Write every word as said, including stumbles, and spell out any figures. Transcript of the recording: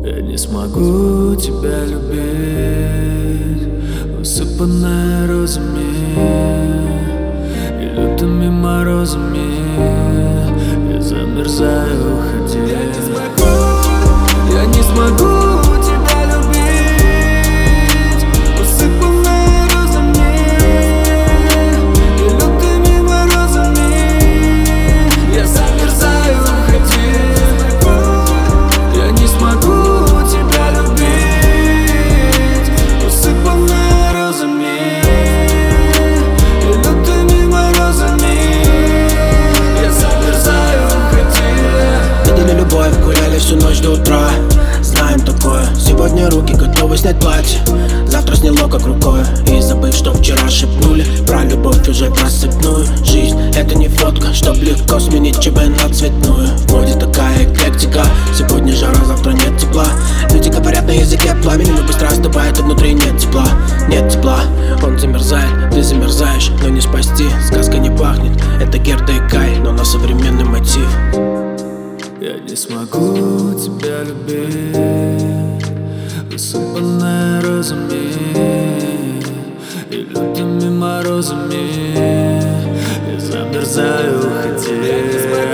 Я не смогу тебя любить, усыпанная розами и лютыми морозами. Я замерзаю, уходи. Я не смогу, я не смогу тебя любить, усыпанная розами и лютыми морозами. Я замерзаю, уходи. Я не смогу тебя любить, усыпанная розами и лютыми морозами. Я замерзаю, уходи. Видели любовь, гуляли всю ночь до утра. Знаем такое, сегодня руки готовы снять платье, завтра сняло как рукой. И забыв, что вчера шепнули про любовь уже просыпную. Жизнь — это не фотка, чтоб легко сменить ЧБ на цветную. В моде такая эклектика, сегодня жара, завтра нет тепла. Люди говорят на языке пламени, но быстро остывает, и внутри нет тепла. Нет тепла, он замерзает, ты замерзаешь, но не спасти. Сказка не пахнет, это Герда и Кай, но на современный мотив. Я не смогу тебя любить, усыпанная розами и лютыми морозами. Я замерзаю, уходи.